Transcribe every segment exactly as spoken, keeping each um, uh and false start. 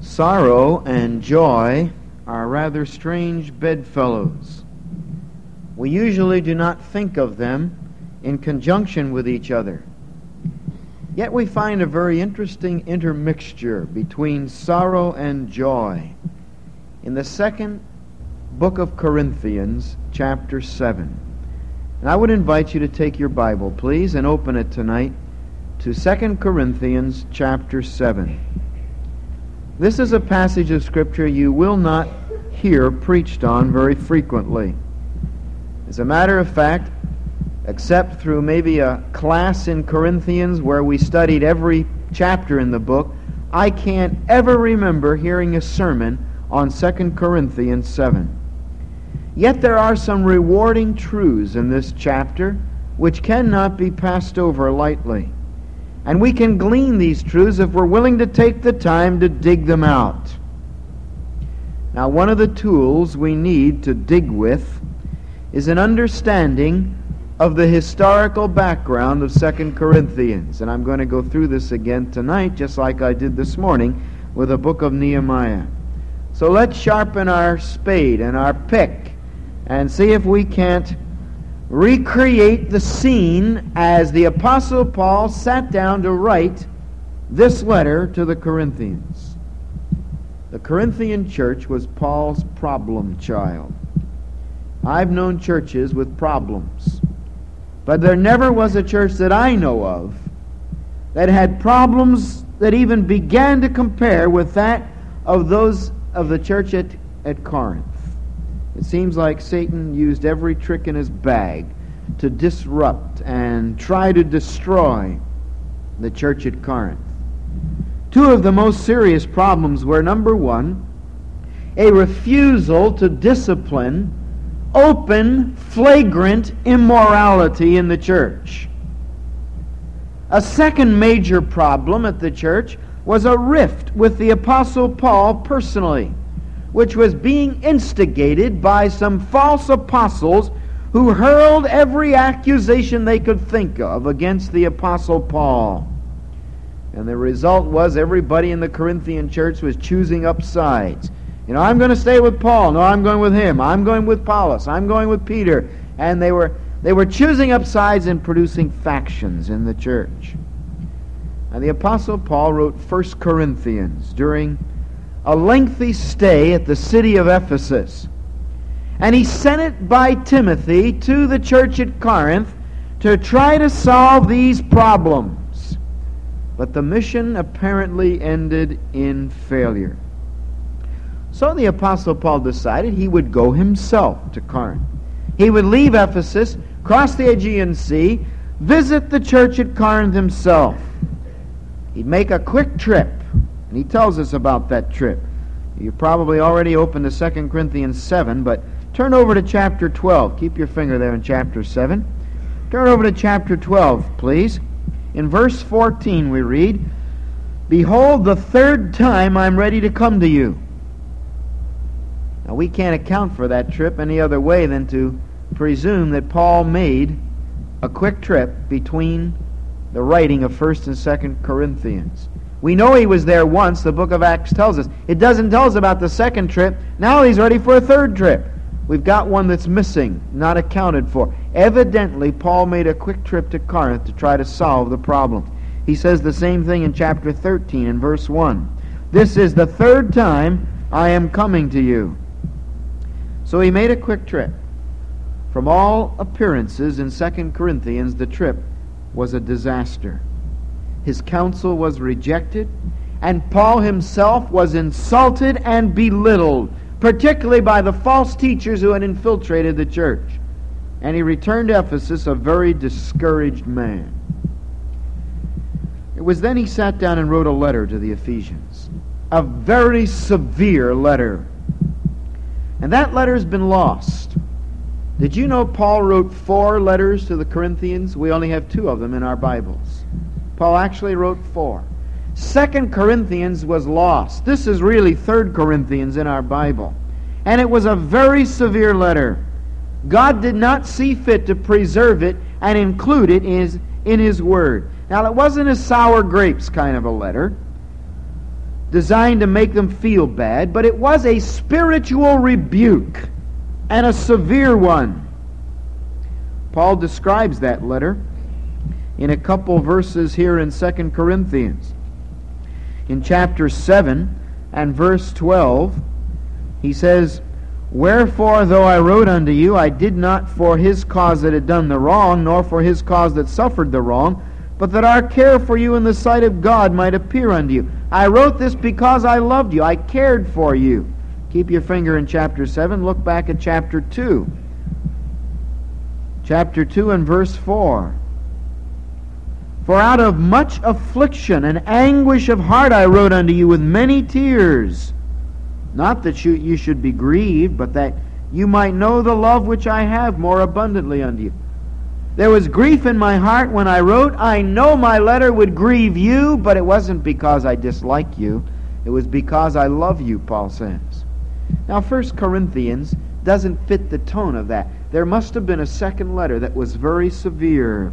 Sorrow and joy are rather strange bedfellows. We usually do not think of them in conjunction with each other. Yet we find a very interesting intermixture between sorrow and joy in the second book of Corinthians, chapter seven. And I would invite you to take your Bible, please, and open it tonight to Second Corinthians, chapter seven. This is a passage of Scripture you will not hear preached on very frequently. As a matter of fact, except through maybe a class in Corinthians where we studied every chapter in the book, I can't ever remember hearing a sermon on Second Corinthians seven. Yet there are some rewarding truths in this chapter which cannot be passed over lightly. And we can glean these truths if we're willing to take the time to dig them out. Now, one of the tools we need to dig with is an understanding of the historical background of Second Corinthians. And I'm going to go through this again tonight, just like I did this morning with the book of Nehemiah. So let's sharpen our spade and our pick and see if we can't recreate the scene as the Apostle Paul sat down to write this letter to the Corinthians. The Corinthian church was Paul's problem child. I've known churches with problems, but there never was a church that I know of that had problems that even began to compare with that of those of the church at, at Corinth. It seems like Satan used every trick in his bag to disrupt and try to destroy the church at Corinth. Two of the most serious problems were, number one, a refusal to discipline open, flagrant immorality in the church. A second major problem at the church was a rift with the Apostle Paul personally, which was being instigated by some false apostles who hurled every accusation they could think of against the Apostle Paul. And the result was everybody in the Corinthian church was choosing up sides. You know, I'm going to stay with Paul. No, I'm going with him. I'm going with Apollos. I'm going with Peter. And they were they were choosing up sides and producing factions in the church. And the Apostle Paul wrote First Corinthians during a lengthy stay at the city of Ephesus. And he sent it by Timothy to the church at Corinth to try to solve these problems. But the mission apparently ended in failure. So the Apostle Paul decided he would go himself to Corinth. He would leave Ephesus, cross the Aegean Sea, visit the church at Corinth himself. He'd make a quick trip. And he tells us about that trip. You probably already opened to Second Corinthians seven, but turn over to chapter twelve. Keep your finger there in chapter seven. Turn over to chapter twelve, please. In verse fourteen we read, "Behold, the third time I'm ready to come to you." Now we can't account for that trip any other way than to presume that Paul made a quick trip between the writing of First and Second Corinthians. We know he was there once, the book of Acts tells us. It doesn't tell us about the second trip. Now he's ready for a third trip. We've got one that's missing, not accounted for. Evidently, Paul made a quick trip to Corinth to try to solve the problem. He says the same thing in chapter thirteen in verse one. "This is the third time I am coming to you." So he made a quick trip. From all appearances in Second Corinthians, the trip was a disaster. His counsel was rejected, and Paul himself was insulted and belittled, particularly by the false teachers who had infiltrated the church. And he returned to Ephesus a very discouraged man. It was then he sat down and wrote a letter to the Ephesians, a very severe letter. And that letter has been lost. Did you know Paul wrote four letters to the Corinthians? We only have two of them in our Bibles. Paul actually wrote four. Second Corinthians was lost. This is really Third Corinthians in our Bible. And it was a very severe letter. God did not see fit to preserve it and include it in his, in his Word. Now, it wasn't a sour grapes kind of a letter. designed to make them feel bad, but it was a spiritual rebuke, and a severe one. Paul describes that letter in a couple verses here in Second Corinthians. In chapter seven and verse twelve, he says, "Wherefore, though I wrote unto you, I did not for his cause that had done the wrong, nor for his cause that suffered the wrong, but that our care for you in the sight of God might appear unto you. I wrote this because I loved you. I cared for you." Keep your finger in chapter seven. Look back at chapter two. Chapter two and verse four. "For out of much affliction and anguish of heart I wrote unto you with many tears. Not that you, you should be grieved, but that you might know the love which I have more abundantly unto you. There was grief in my heart when I wrote. I know my letter would grieve you, but it wasn't because I dislike you. It was because I love you," Paul says. Now, First Corinthians doesn't fit the tone of that. There must have been a second letter that was very severe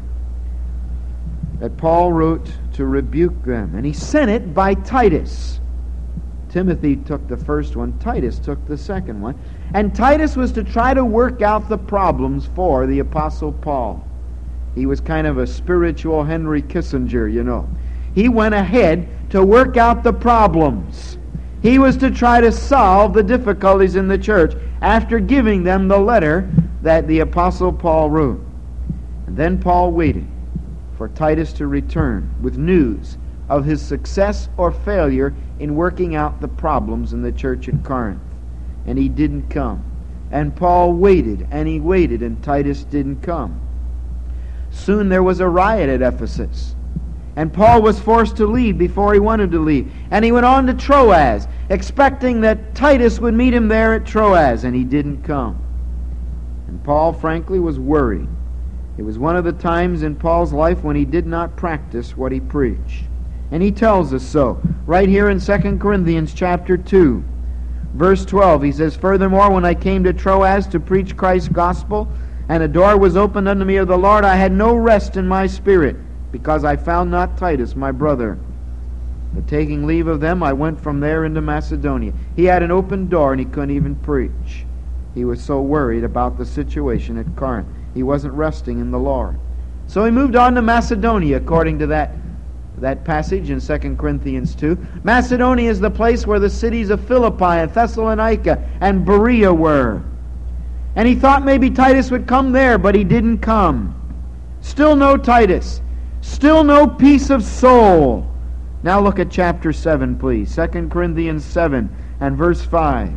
that Paul wrote to rebuke them. And he sent it by Titus. Timothy took the first one. Titus took the second one. And Titus was to try to work out the problems for the Apostle Paul. He was kind of a spiritual Henry Kissinger, you know. He went ahead to work out the problems. He was to try to solve the difficulties in the church after giving them the letter that the Apostle Paul wrote. And then Paul waited for Titus to return with news of his success or failure in working out the problems in the church at Corinth. And he didn't come. And Paul waited, and he waited, and Titus didn't come. Soon there was a riot at Ephesus. And Paul was forced to leave before he wanted to leave. And he went on to Troas, expecting that Titus would meet him there at Troas, and he didn't come. And Paul, frankly, was worried. It was one of the times in Paul's life when he did not practice what he preached. And he tells us so, right here in Second Corinthians chapter two. Verse twelve, he says, "Furthermore, when I came to Troas to preach Christ's gospel, and a door was opened unto me of the Lord, I had no rest in my spirit, because I found not Titus, my brother. But taking leave of them, I went from there into Macedonia." He had an open door, and he couldn't even preach. He was so worried about the situation at Corinth. He wasn't resting in the Lord. So he moved on to Macedonia, according to that that passage in Second Corinthians two. Macedonia is the place where the cities of Philippi and Thessalonica and Berea were. And he thought maybe Titus would come there, but he didn't come. Still no Titus. Still no peace of soul. Now look at chapter seven, please. Second Corinthians seven and verse five.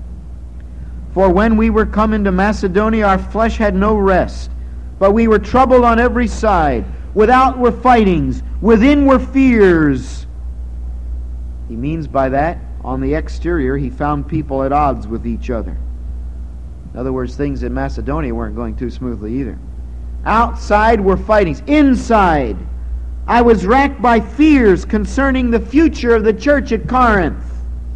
"For when we were come into Macedonia, our flesh had no rest, but we were troubled on every side. Without were fightings, within were fears." He means by that, on the exterior, he found people at odds with each other. In other words, things in Macedonia weren't going too smoothly either. Outside were fightings. Inside, I was racked by fears concerning the future of the church at Corinth.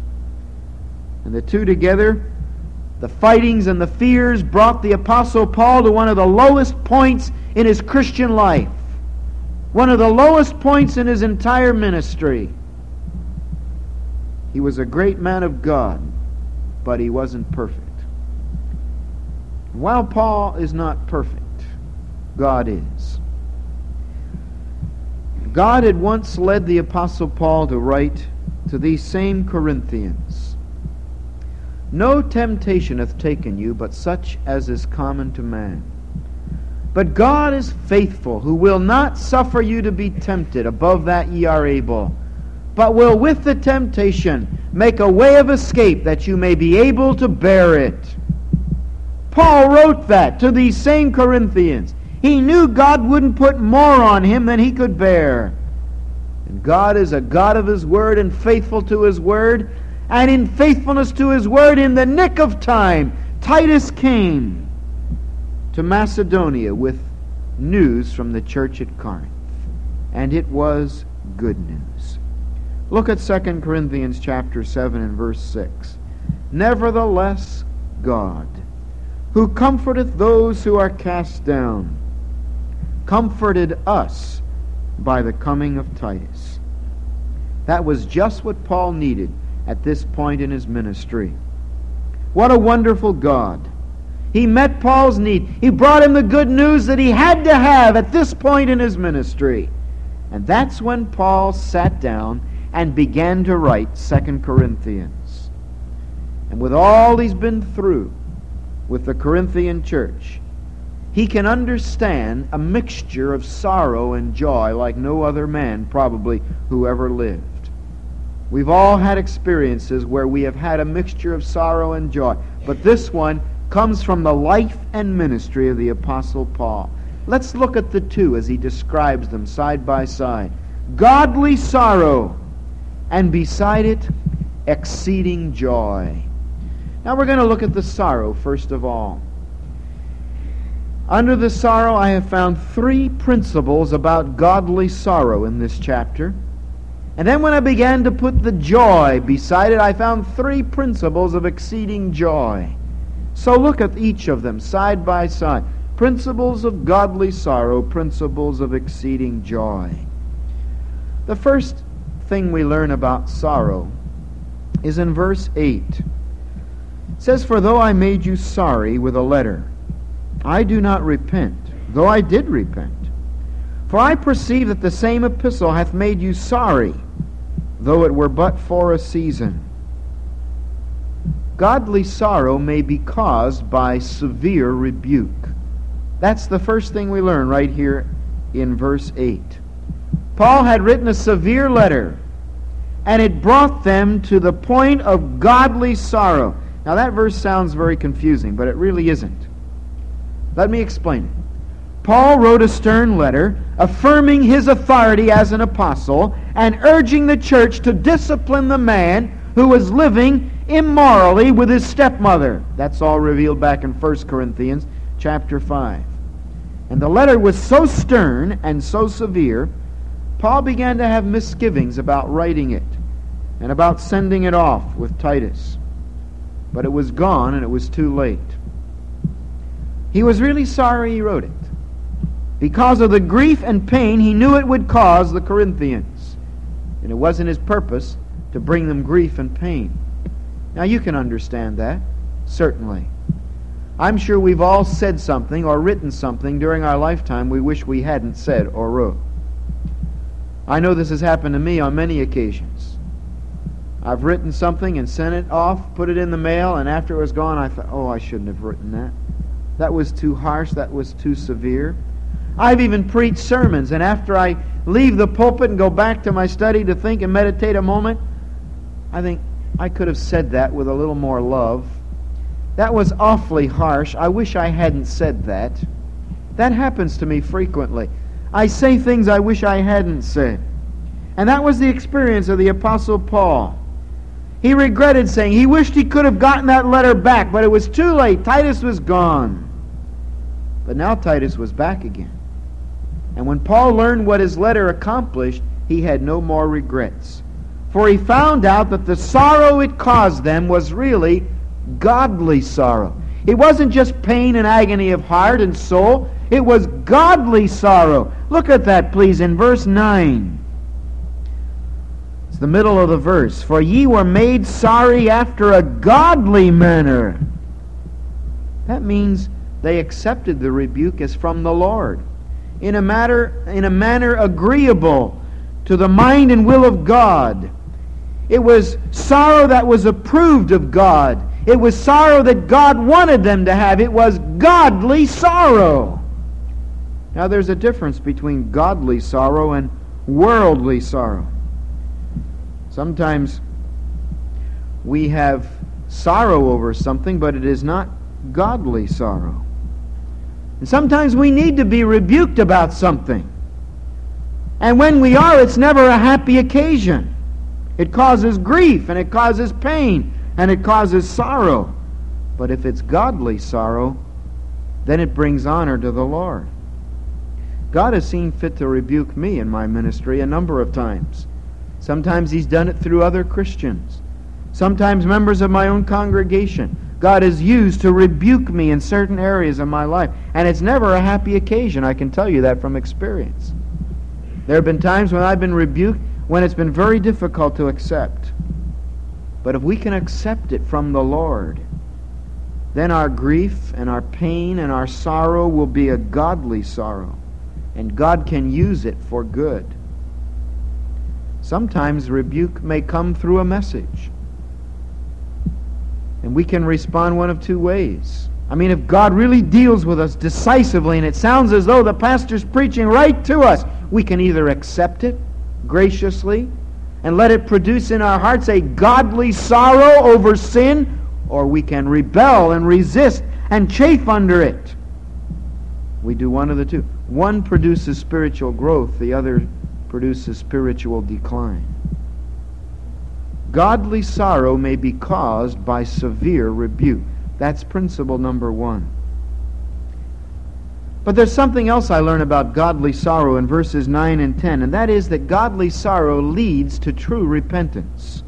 And the two together, the fightings and the fears, brought the Apostle Paul to one of the lowest points in his Christian life. One of the lowest points in his entire ministry. He was a great man of God, but he wasn't perfect. While Paul is not perfect, God is. God had once led the Apostle Paul to write to these same Corinthians, "No temptation hath taken you, but such as is common to man. But God is faithful, who will not suffer you to be tempted above that ye are able, but will with the temptation make a way of escape, that you may be able to bear it." Paul wrote that to these same Corinthians. He knew God wouldn't put more on him than he could bear. And God is a God of His Word and faithful to His Word. And in faithfulness to His Word, in the nick of time, Titus came to Macedonia with news from the church at Corinth. And it was good news. Look at Second Corinthians chapter seven and verse six. "Nevertheless, God, who comforteth those who are cast down, comforted us by the coming of Titus, That was just what Paul needed at this point in his ministry. What a wonderful God. He met Paul's need. He brought him the good news that he had to have at this point in his ministry. And that's when Paul sat down and began to write Second Corinthians. And with all he's been through with the Corinthian church, he can understand a mixture of sorrow and joy like no other man probably who ever lived. We've all had experiences where we have had a mixture of sorrow and joy, but this one comes from the life and ministry of the Apostle Paul. Let's look at the two as he describes them side by side. Godly sorrow, and beside it, exceeding joy. Now we're going to look at the sorrow first of all. Under the sorrow, I have found three principles about godly sorrow in this chapter. And then when I began to put the joy beside it, I found three principles of exceeding joy. So look at each of them side by side. Principles of godly sorrow, principles of exceeding joy. The first thing we learn about sorrow is in verse eight. It says, "For though I made you sorry with a letter, I do not repent, though I did repent. For I perceive that the same epistle hath made you sorry, though it were but for a season." Godly sorrow may be caused by severe rebuke. That's the first thing we learn right here in verse eight. Paul had written a severe letter, and it brought them to the point of godly sorrow. Now that verse sounds very confusing, but it really isn't. Let me explain it. Paul wrote a stern letter affirming his authority as an apostle and urging the church to discipline the man who was living immorally with his stepmother. That's all revealed back in First Corinthians chapter five. And the letter was so stern and so severe, Paul began to have misgivings about writing it and about sending it off with Titus. But it was gone and it was too late. He was really sorry he wrote it. Because of the grief and pain he knew it would cause the Corinthians. And it wasn't his purpose to bring them grief and pain. Now you can understand that, certainly. I'm sure we've all said something or written something during our lifetime we wish we hadn't said or wrote. I know this has happened to me on many occasions. I've written something and sent it off, put it in the mail, and after it was gone I thought, oh, I shouldn't have written that. That was too harsh, that was too severe. I've even preached sermons, and after I leave the pulpit and go back to my study to think and meditate a moment, I think, I could have said that with a little more love. That was awfully harsh. I wish I hadn't said that. That happens to me frequently. I say things I wish I hadn't said. And that was the experience of the Apostle Paul. He regretted saying he wished he could have gotten that letter back, but it was too late. Titus was gone. But now Titus was back again. And when Paul learned what his letter accomplished, he had no more regrets. For he found out that the sorrow it caused them was really godly sorrow. It wasn't just pain and agony of heart and soul. It was godly sorrow. Look at that, please, in verse nine. It's the middle of the verse. "For ye were made sorry after a godly manner." That means they accepted the rebuke as from the Lord, in a matter, in a manner agreeable to the mind and will of God. It was sorrow that was approved of God. It was sorrow that God wanted them to have. It was godly sorrow. Now there's a difference between godly sorrow and worldly sorrow. Sometimes we have sorrow over something, but it is not godly sorrow. And sometimes we need to be rebuked about something. And when we are, it's never a happy occasion. It causes grief, and it causes pain, and it causes sorrow. But if it's godly sorrow, then it brings honor to the Lord. God has seen fit to rebuke me in my ministry a number of times. Sometimes He's done it through other Christians. Sometimes members of my own congregation. God has used to rebuke me in certain areas of my life. And it's never a happy occasion. I can tell you that from experience. There have been times when I've been rebuked when it's been very difficult to accept. But if we can accept it from the Lord, then our grief and our pain and our sorrow will be a godly sorrow, and God can use it for good. Sometimes rebuke may come through a message, and we can respond one of two ways. I mean, if God really deals with us decisively and it sounds as though the pastor's preaching right to us, we can either accept it graciously and let it produce in our hearts a godly sorrow over sin, or we can rebel and resist and chafe under it. We do one of the two. One produces spiritual growth, the other produces spiritual decline. Godly sorrow may be caused by severe rebuke. That's principle number one. But there's something else I learn about godly sorrow in verses nine and ten, and that is that godly sorrow leads to true repentance.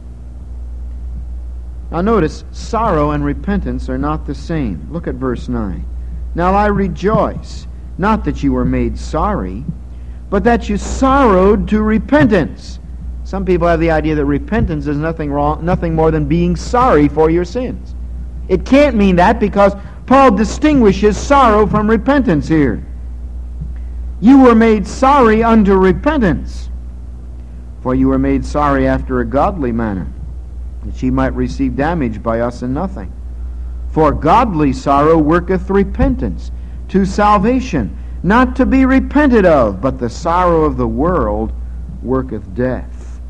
Now notice, sorrow and repentance are not the same. Look at verse nine. Now I rejoice, not that you were made sorry, but that you sorrowed to repentance. Some people have the idea that repentance is nothing wrong, nothing more than being sorry for your sins. It can't mean that, because Paul distinguishes sorrow from repentance here. You were made sorry unto repentance, for you were made sorry after a godly manner, that ye might receive damage by us in nothing. For godly sorrow worketh repentance to salvation, not to be repented of, but the sorrow of the world worketh death.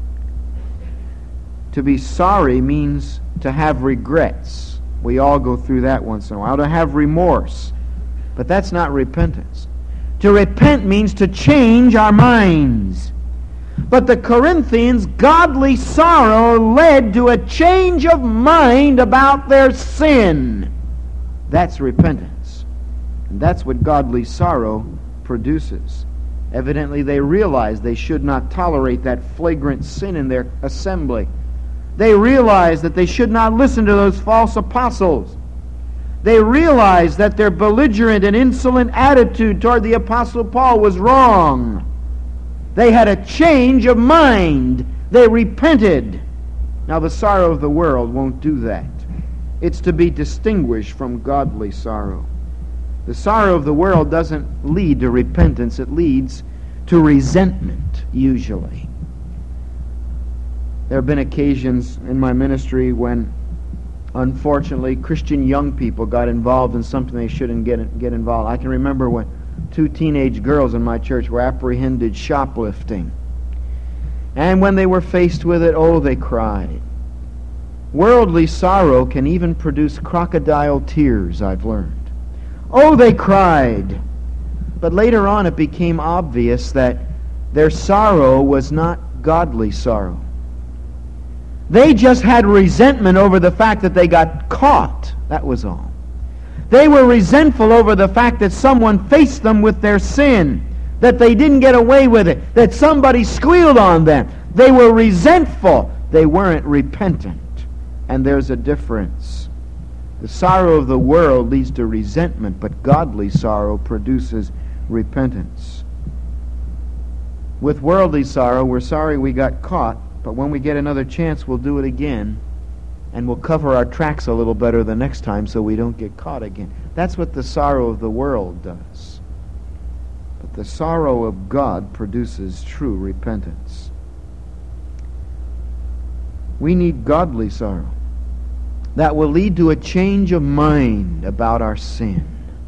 To be sorry means to have regrets. We all go through that once in a while. To have remorse. But that's not repentance. To repent means to change our minds. But the Corinthians' godly sorrow led to a change of mind about their sin. That's repentance. And that's what godly sorrow produces. Evidently they realized they should not tolerate that flagrant sin in their assembly. They realized that they should not listen to those false apostles. They realized that their belligerent and insolent attitude toward the Apostle Paul was wrong. They had a change of mind. They repented. Now the sorrow of the world won't do that. It's to be distinguished from godly sorrow. The sorrow of the world doesn't lead to repentance. It leads to resentment, usually. There have been occasions in my ministry when, unfortunately, Christian young people got involved in something they shouldn't get get involved. I can remember when two teenage girls in my church were apprehended shoplifting. And when they were faced with it, oh, they cried. Worldly sorrow can even produce crocodile tears, I've learned. Oh, they cried. But later on it became obvious that their sorrow was not godly sorrow. They just had resentment over the fact that they got caught. That was all. They were resentful over the fact that someone faced them with their sin, that they didn't get away with it, that somebody squealed on them. They were resentful. They weren't repentant. And there's a difference. The sorrow of the world leads to resentment, but godly sorrow produces repentance. With worldly sorrow, we're sorry we got caught, but when we get another chance, we'll do it again, and we'll cover our tracks a little better the next time so we don't get caught again. That's what the sorrow of the world does. But the sorrow of God produces true repentance. We need godly sorrow that will lead to a change of mind about our sin.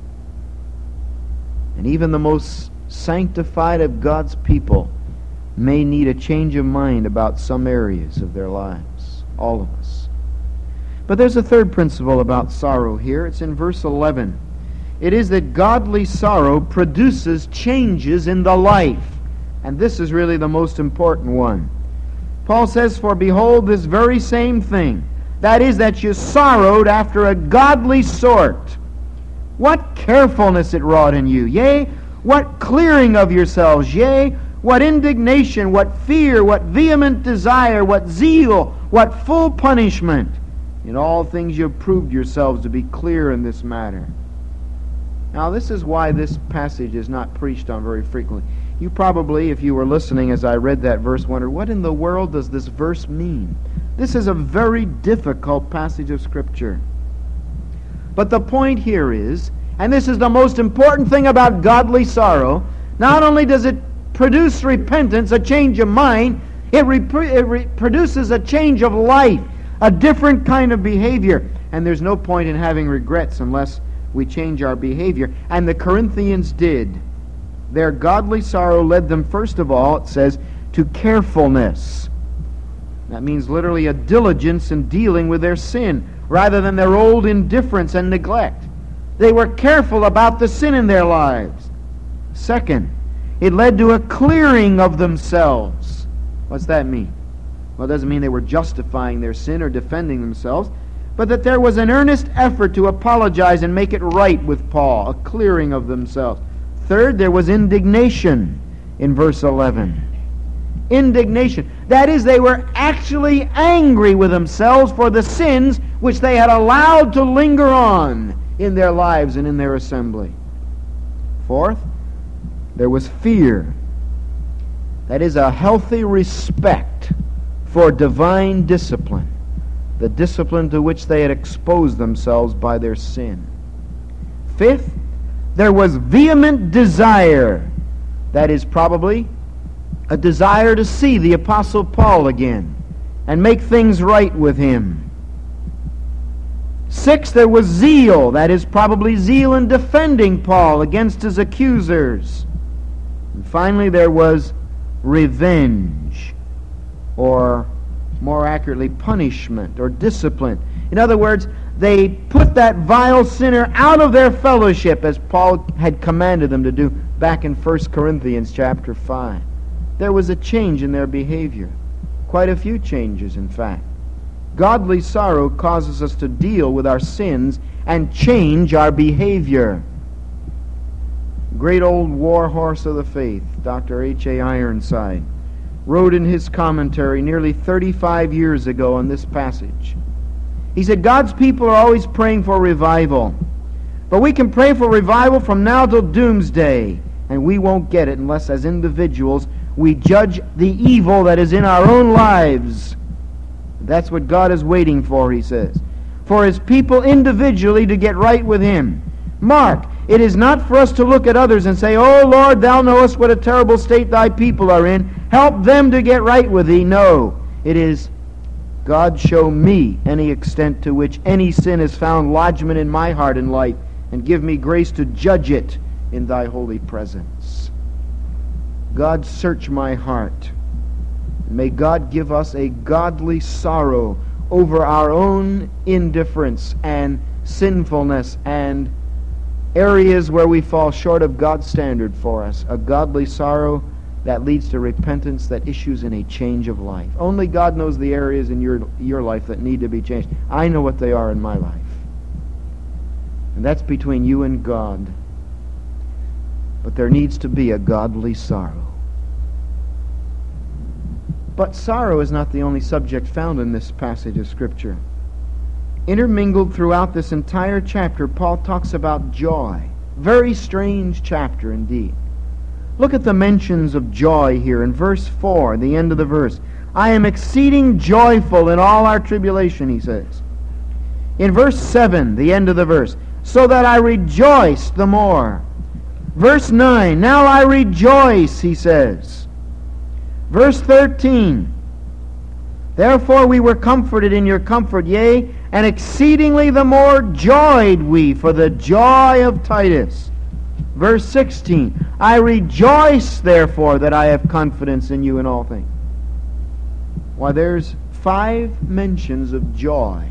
And even the most sanctified of God's people may need a change of mind about some areas of their lives. All of us. But there's a third principle about sorrow here. It's in verse eleven. It is that godly sorrow produces changes in the life. And this is really the most important one. Paul says, "For behold, this very same thing, that is, that you sorrowed after a godly sort. What carefulness it wrought in you, yea, what clearing of yourselves, yea, what indignation, what fear, what vehement desire, what zeal, what full punishment. In all things you have proved yourselves to be clear in this matter." Now this is why this passage is not preached on very frequently. You probably, if you were listening as I read that verse, wondered, what in the world does this verse mean? This is a very difficult passage of Scripture. But the point here is, and this is the most important thing about godly sorrow, not only does it produce repentance, a change of mind, it, re- it re- produces a change of life, a different kind of behavior. And there's no point in having regrets unless we change our behavior. And the Corinthians did. Their godly sorrow led them, first of all, it says, to carefulness. That means literally a diligence in dealing with their sin, rather than their old indifference and neglect. They were careful about the sin in their lives. Second, it led to a clearing of themselves. What's that mean? Well, it doesn't mean they were justifying their sin or defending themselves, but that there was an earnest effort to apologize and make it right with Paul, a clearing of themselves. Third, there was indignation in verse eleven. Indignation. That is, they were actually angry with themselves for the sins which they had allowed to linger on in their lives and in their assembly. Fourth, there was fear. That is, a healthy respect for divine discipline, the discipline to which they had exposed themselves by their sin. Fifth, there was vehement desire. That is probably a desire to see the Apostle Paul again and make things right with him. Sixth, there was zeal. That is probably zeal in defending Paul against his accusers. And finally, there was revenge, or more accurately, punishment or discipline. In other words, they put that vile sinner out of their fellowship, as Paul had commanded them to do back in First Corinthians chapter five. There was a change in their behavior. Quite a few changes, in fact. Godly sorrow causes us to deal with our sins and change our behavior. Great old war horse of the faith, Doctor H A Ironside, wrote in his commentary nearly thirty-five years ago on this passage. He said, God's people are always praying for revival. But we can pray for revival from now till doomsday, and we won't get it unless as individuals we judge the evil that is in our own lives. That's what God is waiting for, he says. For his people individually to get right with him. Mark, it is not for us to look at others and say, Oh Lord, thou knowest what a terrible state thy people are in. Help them to get right with thee. No, it is, God, show me any extent to which any sin has found lodgment in my heart and life, and give me grace to judge it in thy holy presence. God, search my heart. May God give us a godly sorrow over our own indifference and sinfulness and areas where we fall short of God's standard for us. A godly sorrow that leads to repentance, that issues in a change of life. Only God knows the areas in your, your life that need to be changed. I know what they are in my life. And that's between you and God. But there needs to be a godly sorrow. But sorrow is not the only subject found in this passage of Scripture. Intermingled throughout this entire chapter, Paul talks about joy. Very strange chapter indeed. Look at the mentions of joy here in verse four, the end of the verse. I am exceeding joyful in all our tribulation, he says. In verse seven, the end of the verse, so that I rejoice the more. Verse nine, now I rejoice, he says. Verse thirteen, therefore we were comforted in your comfort, yea, and exceedingly the more joyed we for the joy of Titus. Verse sixteen, I rejoice therefore that I have confidence in you in all things. Why, there's five mentions of joy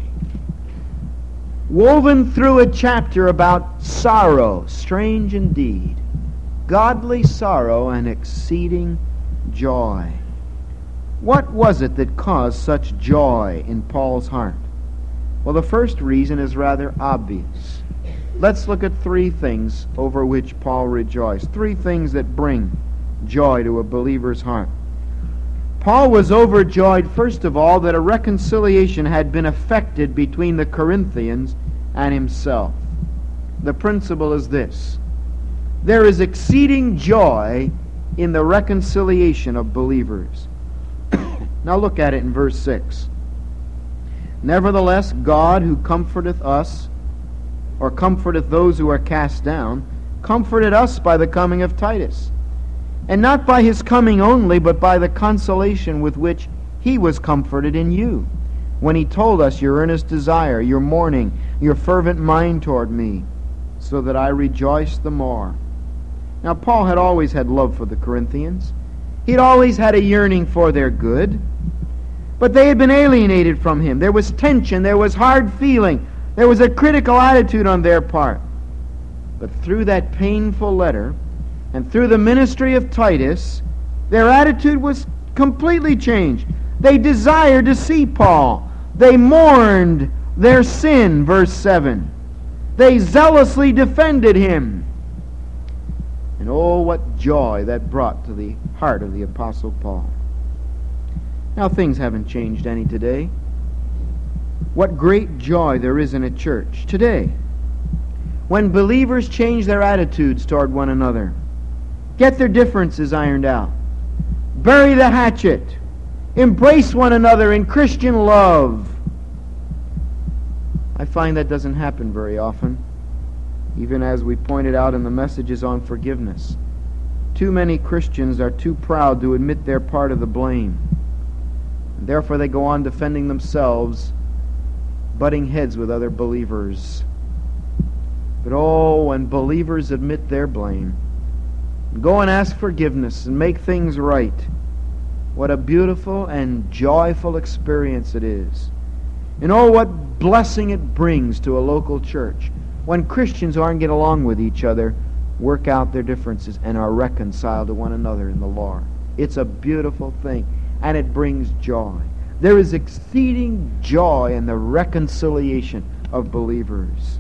woven through a chapter about sorrow, strange indeed. Godly sorrow and exceeding joy. What was it that caused such joy in Paul's heart? Well, the first reason is rather obvious. Let's look at three things over which Paul rejoiced. Three things that bring joy to a believer's heart. Paul was overjoyed, first of all, that a reconciliation had been effected between the Corinthians and himself. The principle is this: there is exceeding joy in the reconciliation of believers. Now look at it in verse six. Nevertheless, God, who comforteth us, or comforteth those who are cast down, comforted us by the coming of Titus, and not by his coming only, but by the consolation with which he was comforted in you, when he told us your earnest desire, your mourning, your fervent mind toward me, so that I rejoiced the more. Now, Paul had always had love for the Corinthians. He'd always had a yearning for their good. But they had been alienated from him. There was tension. There was hard feeling. There was a critical attitude on their part. But through that painful letter and through the ministry of Titus, their attitude was completely changed. They desired to see Paul. They mourned their sin, verse seven. They zealously defended him. And oh, what joy that brought to the heart of the Apostle Paul. Now, things haven't changed any today. What great joy there is in a church today when believers change their attitudes toward one another, get their differences ironed out, bury the hatchet, embrace one another in Christian love. I find that doesn't happen very often, even as we pointed out in the messages on forgiveness. Too many Christians are too proud to admit their part of the blame. And therefore they go on defending themselves, butting heads with other believers. But oh, when believers admit their blame, go and ask forgiveness and make things right, what a beautiful and joyful experience it is. And oh, what blessing it brings to a local church when Christians who aren't getting along with each other work out their differences and are reconciled to one another in the Lord. It's a beautiful thing, and it brings joy. There is exceeding joy in the reconciliation of believers.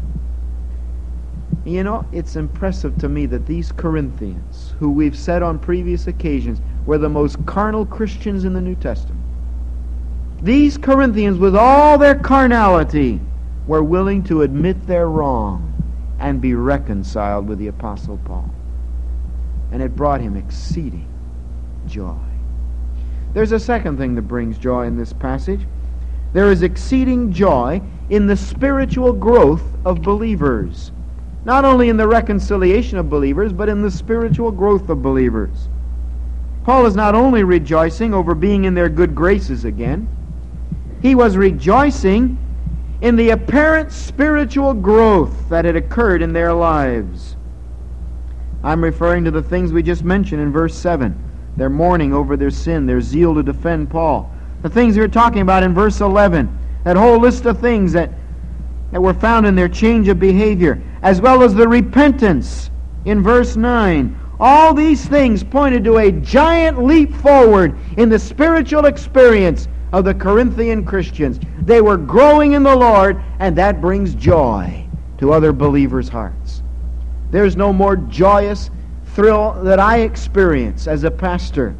You know, it's impressive to me that these Corinthians, who we've said on previous occasions were the most carnal Christians in the New Testament, these Corinthians, with all their carnality, were willing to admit their wrong and be reconciled with the Apostle Paul. And it brought him exceeding joy. There's a second thing that brings joy in this passage. There is exceeding joy in the spiritual growth of believers. Not only in the reconciliation of believers, but in the spiritual growth of believers. Paul is not only rejoicing over being in their good graces again, he was rejoicing in the apparent spiritual growth that had occurred in their lives. I'm referring to the things we just mentioned in verse seven. Their mourning over their sin, their zeal to defend Paul. The things we were talking about in verse eleven, that whole list of things that, that were found in their change of behavior, as well as the repentance in verse nine. All these things pointed to a giant leap forward in the spiritual experience of the Corinthian Christians. They were growing in the Lord, and that brings joy to other believers' hearts. There's no more joyous thrill that I experience as a pastor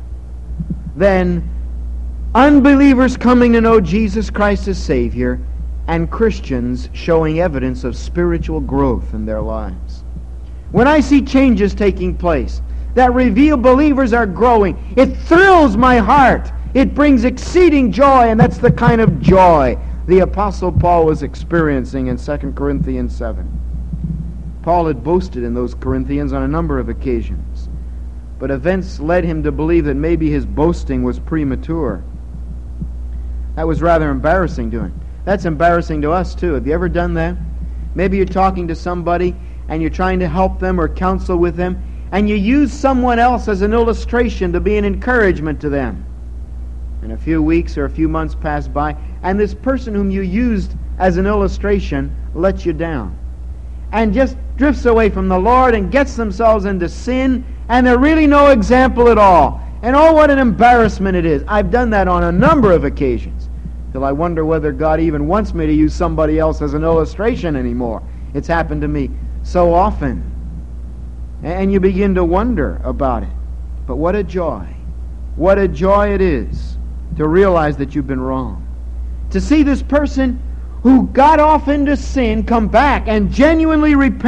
than unbelievers coming to know Jesus Christ as Savior and Christians showing evidence of spiritual growth in their lives. When I see changes taking place that reveal believers are growing, it thrills my heart. It brings exceeding joy, and that's the kind of joy the Apostle Paul was experiencing in Second Corinthians seven. Paul had boasted in those Corinthians on a number of occasions, but events led him to believe that maybe his boasting was premature. That was rather embarrassing to him. That's embarrassing to us too. Have you ever done that? Maybe you're talking to somebody and you're trying to help them or counsel with them, and you use someone else as an illustration to be an encouragement to them. And a few weeks or a few months pass by, and this person whom you used as an illustration lets you down and just drifts away from the Lord and gets themselves into sin, and they're really no example at all. And oh, what an embarrassment it is. I've done that on a number of occasions, till I wonder whether God even wants me to use somebody else as an illustration anymore. It's happened to me so often. And you begin to wonder about it. But what a joy. What a joy it is to realize that you've been wrong. To see this person who got off into sin come back and genuinely repent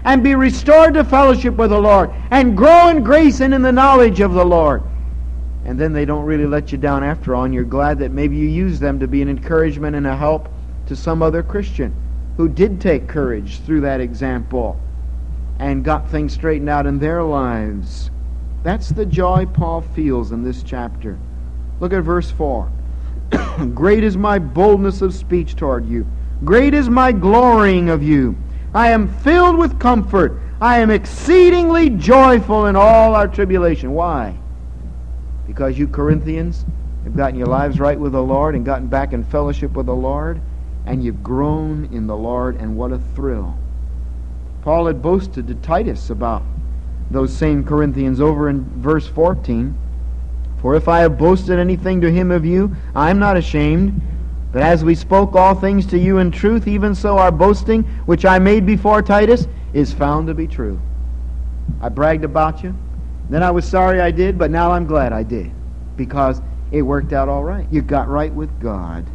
and be restored to fellowship with the Lord and grow in grace and in the knowledge of the Lord. And then they don't really let you down after all, and you're glad that maybe you use them to be an encouragement and a help to some other Christian who did take courage through that example and got things straightened out in their lives. That's the joy Paul feels in this chapter. Look at verse four. Great is my boldness of speech toward you. Great is my glorying of you. I am filled with comfort. I am exceedingly joyful in all our tribulation. Why? Because you Corinthians have gotten your lives right with the Lord and gotten back in fellowship with the Lord, and you've grown in the Lord, and what a thrill. Paul had boasted to Titus about those same Corinthians over in verse fourteen. For if I have boasted anything to him of you, I am not ashamed. But as we spoke all things to you in truth, even so our boasting, which I made before Titus, is found to be true. I bragged about you. Then I was sorry I did, but now I'm glad I did. Because it worked out all right. You got right with God.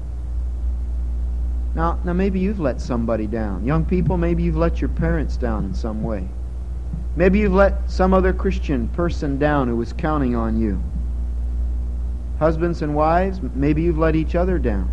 Now, now maybe you've let somebody down. Young people, maybe you've let your parents down in some way. Maybe you've let some other Christian person down who was counting on you. Husbands and wives, maybe you've let each other down.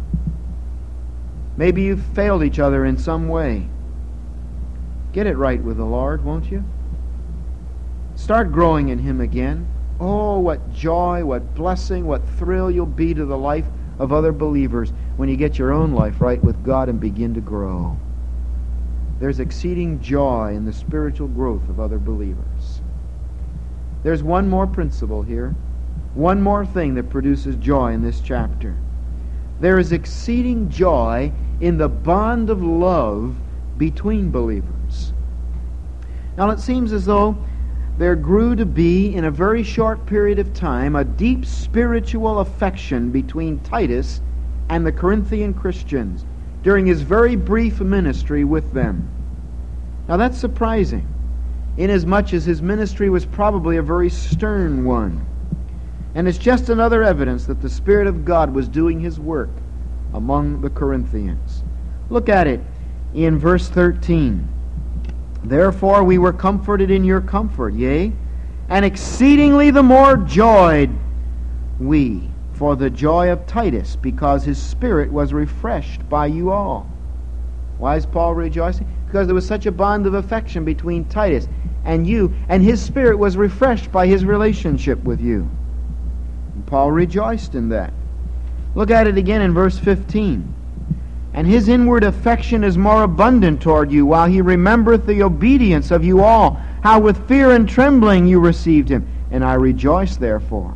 Maybe you've failed each other in some way. Get it right with the Lord, won't you? Start growing in Him again. Oh, what joy, what blessing, what thrill you'll be to the life of other believers when you get your own life right with God and begin to grow. There's exceeding joy in the spiritual growth of other believers. There's one more principle here. One more thing that produces joy in this chapter. There is exceeding joy in the bond of love between believers. Now it seems as though there grew to be, in a very short period of time, a deep spiritual affection between Titus and the Corinthian Christians during his very brief ministry with them. Now that's surprising, inasmuch as his ministry was probably a very stern one. And it's just another evidence that the Spirit of God was doing His work among the Corinthians. Look at it in verse thirteen. Therefore we were comforted in your comfort, yea, and exceedingly the more joyed we for the joy of Titus, because his spirit was refreshed by you all. Why is Paul rejoicing? Because there was such a bond of affection between Titus and you, and his spirit was refreshed by his relationship with you. And Paul rejoiced in that. Look at it again in verse fifteen. And his inward affection is more abundant toward you, while he remembereth the obedience of you all, how with fear and trembling you received him. And I rejoice therefore.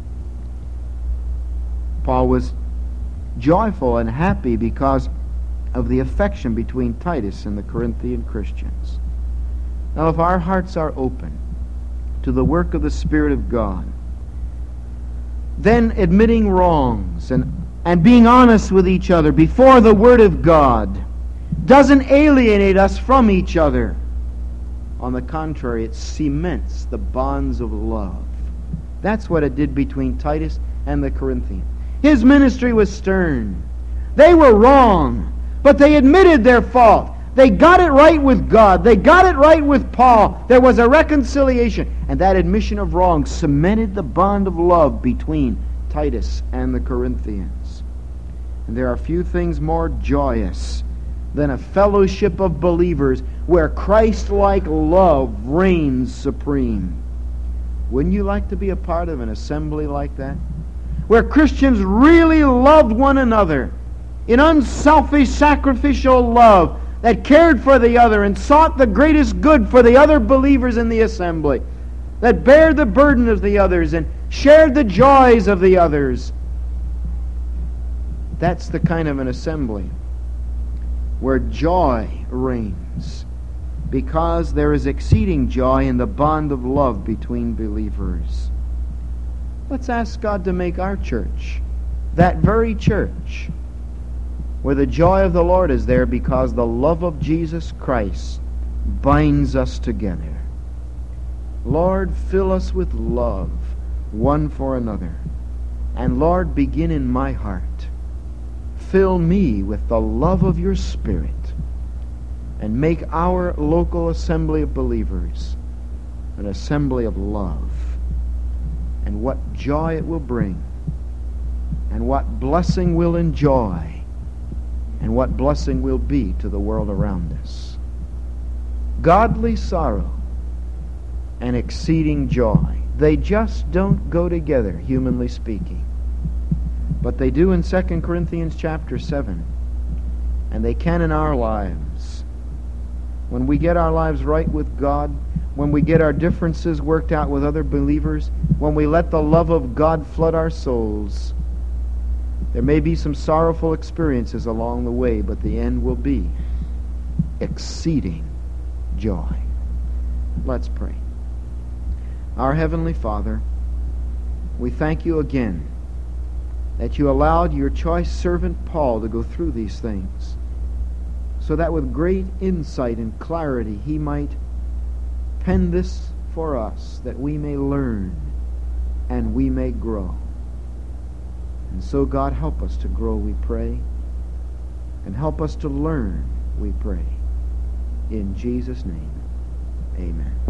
Paul was joyful and happy because of the affection between Titus and the Corinthian Christians. Now, if our hearts are open to the work of the Spirit of God, then admitting wrongs and, and being honest with each other before the Word of God doesn't alienate us from each other. On the contrary, it cements the bonds of love. That's what it did between Titus and the Corinthians. His ministry was stern. They were wrong, but they admitted their fault. They got it right with God. They got it right with Paul. There was a reconciliation. And that admission of wrong cemented the bond of love between Titus and the Corinthians. And there are few things more joyous than a fellowship of believers where Christ-like love reigns supreme. Wouldn't you like to be a part of an assembly like that? Where Christians really loved one another in unselfish, sacrificial love that cared for the other and sought the greatest good for the other believers in the assembly, that bared the burden of the others and shared the joys of the others. That's the kind of an assembly where joy reigns, because there is exceeding joy in the bond of love between believers. Let's ask God to make our church that very church where the joy of the Lord is there, because the love of Jesus Christ binds us together. Lord, fill us with love one for another. And Lord, begin in my heart. Fill me with the love of your Spirit. and make our local assembly of believers an assembly of love. And what joy it will bring, and what blessing we'll enjoy, and what blessing will be to the world around us. Godly sorrow and exceeding joy, they just don't go together, humanly speaking. But they do in Second Corinthians chapter seven, and they can in our lives. When we get our lives right with God, when we get our differences worked out with other believers, when we let the love of God flood our souls, there may be some sorrowful experiences along the way, but the end will be exceeding joy. Let's pray. Our Heavenly Father, we thank you again that you allowed your choice servant Paul to go through these things, so that with great insight and clarity he might pen this for us, that we may learn and we may grow. And so, God, help us to grow, we pray, and help us to learn, we pray. In Jesus' name, amen.